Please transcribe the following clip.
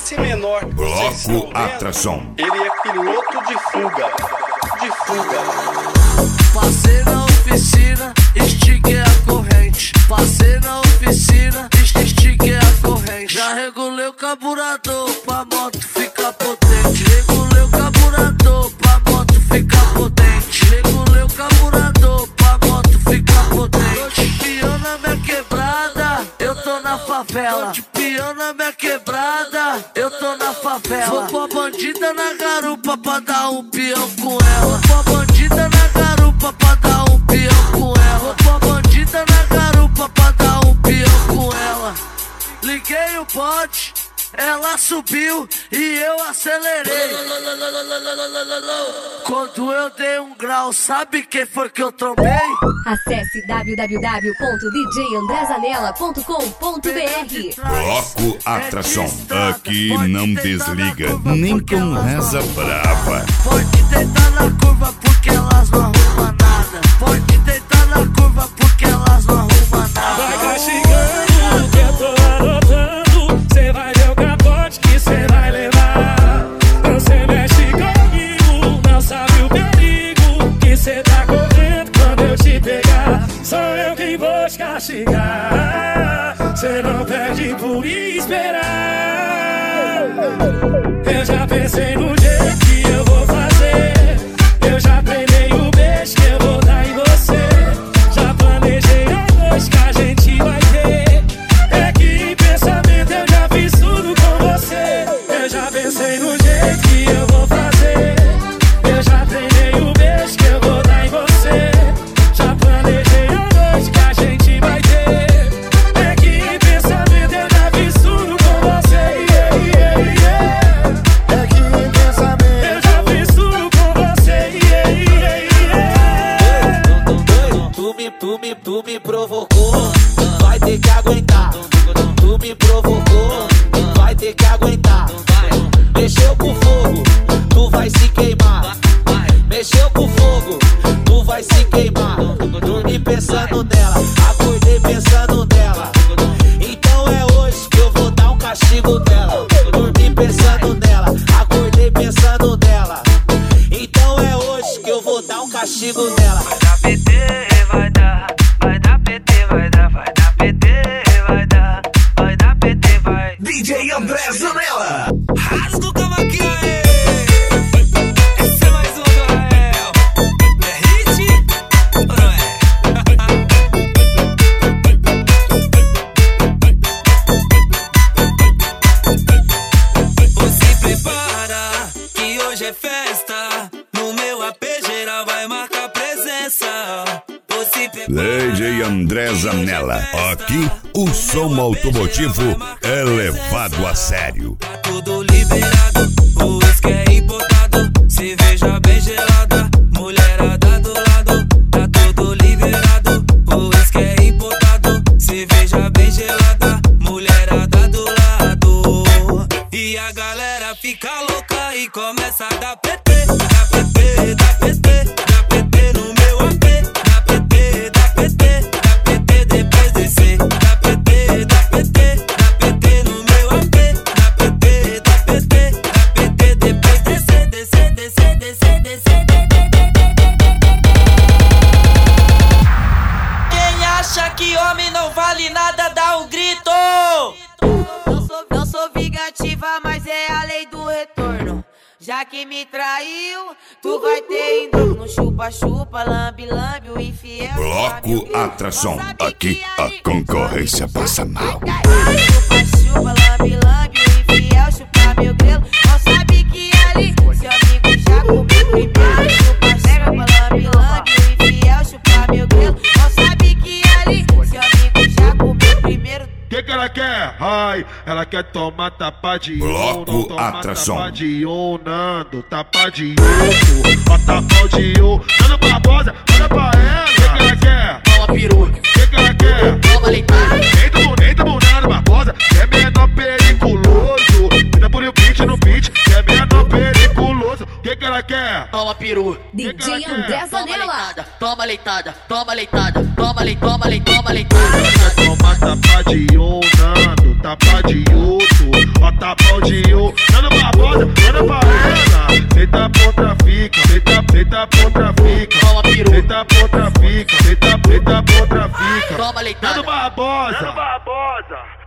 esse menor que vocês estão Bloco vendo, Atração. ele é piloto de fuga. De fuga. Passei na oficina, estiquei a corrente. Passei na oficina, estiquei a corrente. Já regulei o carburador pra moto ficar potente. Regulei o carburador pra moto ficar potente. Regulei o carburador pra moto ficar potente. Tô de peão na minha quebrada, eu tô na favela. Tô de peão na minha quebrada, eu tô na favela. Vou pra bandida na garupa pra dar um peão com ela. Vou pra bandida na garupa pra dar um peão com ela. Vou pra bandida na garupa pra dar um peão com ela. Liguei o bote, ela subiu e eu acelerei. Quando eu dei um grau, sabe quem foi que eu trombei? Acesse www.djandrezanella.com.br. Bloco Atração. Aqui não desliga, nem com reza brava. Pode deitar na curva porque elas não arrumam nada. Pode deitar na curva porque elas não arrumam nada. Vai castigando que eu tô anotando. Cê vai ver o capote que cê vai levar. Não cê mexe comigo, não sabe o perigo que cê tá correndo quando eu te pegar. Sou eu quem vou te castigar. Cê não perde por esperar. Eu já pensei no jeito que eu vou fazer. Eu já treinei o beijo que eu vou dar em você. Já planejei a noite que a gente vai ter. É que em pensamento eu já fiz tudo com você. Eu já pensei no jeito que eu vou fazer. Eu já treinei o beijo que eu vou dar em você. Já planejei a noite que a gente vai ter. É que em pensamento eu já fiz tudo com você. É que em pensamento eu já fiz tudo com você. Tu me provocou, vai ter que aguentar. Tu me provocou, vai ter que aguentar. Mexeu com fogo, tu vai se queimar. Mexeu com fogo, tu vai se queimar. Dormi pensando nela, acordei pensando nela. Então é hoje que eu vou dar um castigo dela. Dormi pensando nela, acordei pensando nela. Então é hoje que eu vou dar um castigo dela. Vai dar PT, vai dar PT, vai dar PT, vai dar PT, vai. DJ André Zanella. Rasga o cavaquinho aí. Esse é mais um do Rael. É hit ou não é? Você prepara que hoje é festa. No meu AP geral vai marcar presença. DJ André Zanella. Aqui o som automotivo é levado a sério. Tá tudo liberado, o uísque é importado. Cerveja bem gelada, mulherada do lado. Tá tudo liberado, o uísque é importado. Cerveja bem gelada, mulherada do lado. E a galera fica louca e começa a dar PT. Dá PT, dá PT, dá PT no meu AP. Dá PT, dá PT, dá PT depois descer. Dá PT, dá PT, dá PT no meu AP. Dá PT, dá PT, dá PT depois descer, descer, descer, descer, descer. Quem acha que homem não vale nada, dá um grito. Não sou vingativa, mas é a lei do retorno. Já que me traiu, tu vai ter em dobro. No chupa-chupa, lambe-lambe, o infiel. Bloco Atração. Aqui a concorrência passa mal. Chupa-chupa, lambe-lambe, o infiel chupa meu grelo. Não sabe que ali seu amigo já comeu primeiro. Chupa-chupa, lambe-lambe, o infiel chupa meu grelo. Não sabe que ali seu amigo já comeu primeiro. Que ela quer? Ai, ela quer tomar tapa de Bloco ouro, Atração. tapa de ouro, Nando, tapa de ouro, bota pau de ouro, Nando Barbosa, manda pra ela. Que ela quer? Toma peruca. Que ela quer? Toma leitada. Eita, Nando Barbosa, que é menor periculoso. Ainda por o beat no beat, que é menor periculoso. Que ela quer? toma peru. DJ André Zanella. Toma leitada, toma leitada, toma leitada, toma leitada. Toma tapa de um, Nando, tapa de outro. Ó tapão de um, Nando Barbosa, manda pra ela. Senta ponta fica, senta ponta fica. Toma peru. Senta ponta fica, senta ponta fica. Toma leitada. Nando Barbosa.